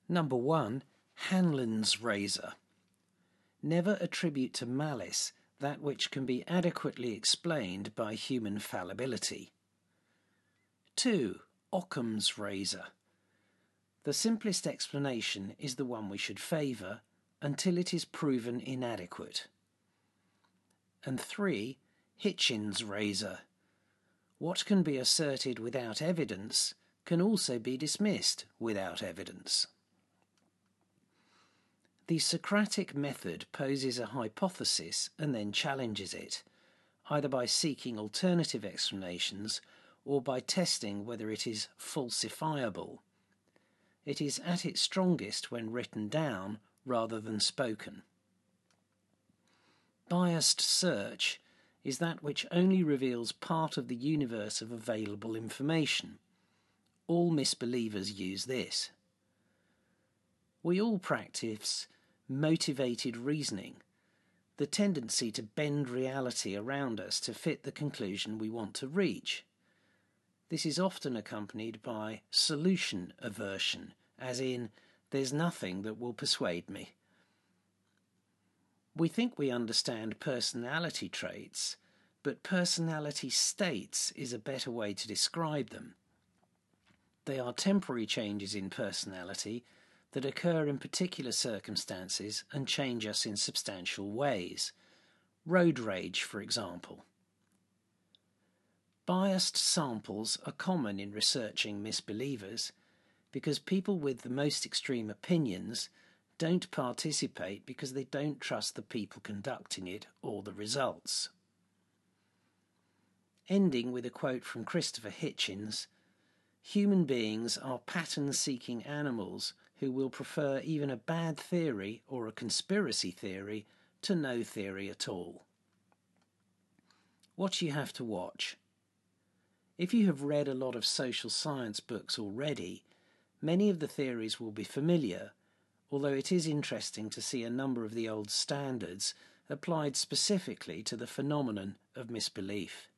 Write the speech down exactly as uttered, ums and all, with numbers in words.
Number one, Hanlon's razor. Never attribute to malice that which can be adequately explained by human fallibility. Two, Occam's razor. The simplest explanation is the one we should favour until it is proven inadequate. And three, Hitchens' razor. What can be asserted without evidence can also be dismissed without evidence. The Socratic method poses a hypothesis and then challenges it, either by seeking alternative explanations or by testing whether it is falsifiable. It is at its strongest when written down rather than spoken. Biased search is that which only reveals part of the universe of available information. All misbelievers use this. We all practice motivated reasoning, the tendency to bend reality around us to fit the conclusion we want to reach. This is often accompanied by solution aversion, as in, there's nothing that will persuade me. We think we understand personality traits, but personality states is a better way to describe them. They are temporary changes in personality that occur in particular circumstances and change us in substantial ways. Road rage, for example. Biased samples are common in researching misbelievers because people with the most extreme opinions don't participate because they don't trust the people conducting it or the results. Ending with a quote from Christopher Hitchens, "Human beings are pattern-seeking animals who will prefer even a bad theory or a conspiracy theory to no theory at all." What you have to watch. If you have read a lot of social science books already, many of the theories will be familiar, although it is interesting to see a number of the old standards applied specifically to the phenomenon of misbelief.